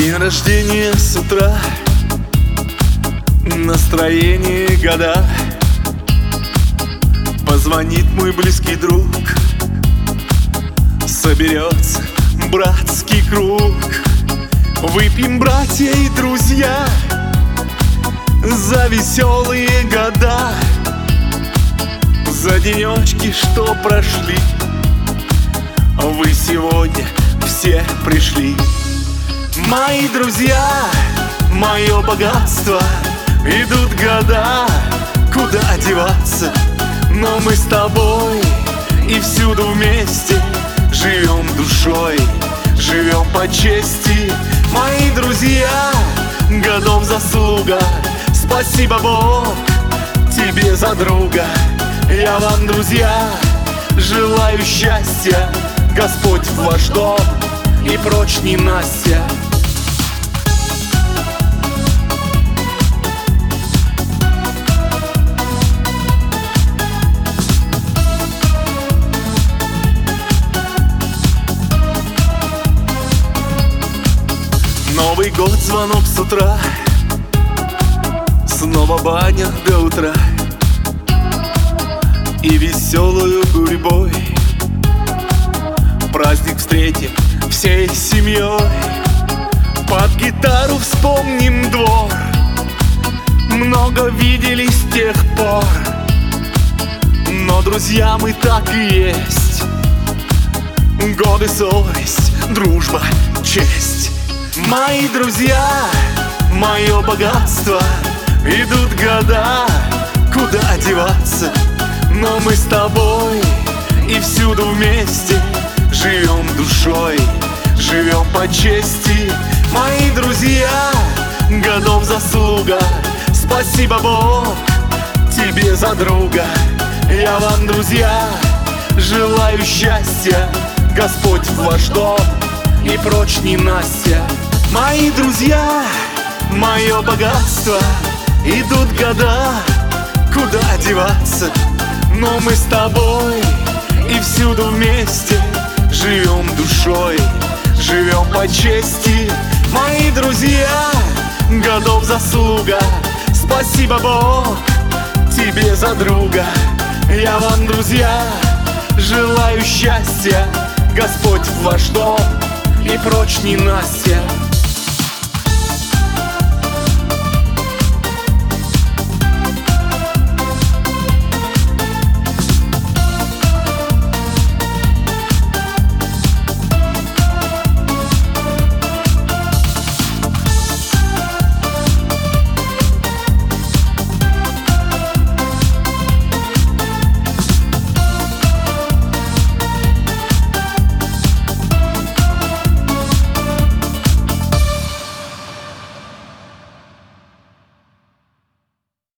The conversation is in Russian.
День рождения с утра, настроение года. Позвонит мой близкий друг, соберется братский круг. Выпьем, братья и друзья, за веселые года, за денечки, что прошли. Вы сегодня все пришли. Мои друзья, мое богатство, идут года, куда деваться? Но мы с тобой и всюду вместе живем душой, живем по чести. Мои друзья, годов заслуга, спасибо, Бог, тебе за друга. Я вам, друзья, желаю счастья, Господь в ваш дом и прочь ненастья. Новый год, звонок с утра, снова баня до утра. И веселую гурьбой праздник встретим всей семьей. Под гитару вспомним двор, много виделись с тех пор. Но, друзья, мы так и есть. Годы, совесть, дружба, честь. Мои друзья, мое богатство, идут года, куда деваться? Но мы с тобой и всюду вместе живем душой, живем по чести. Мои друзья, годов заслуга, спасибо, Бог, тебе за друга. Я вам, друзья, желаю счастья, Господь в ваш дом и прочь ненастья. Мои друзья, мое богатство, идут года, куда деваться? Но мы с тобой и всюду вместе живем душой, живем по чести. Мои друзья, годов заслуга, спасибо, Бог, тебе за друга. Я вам, друзья, желаю счастья, Господь в ваш дом и прочь ненастья.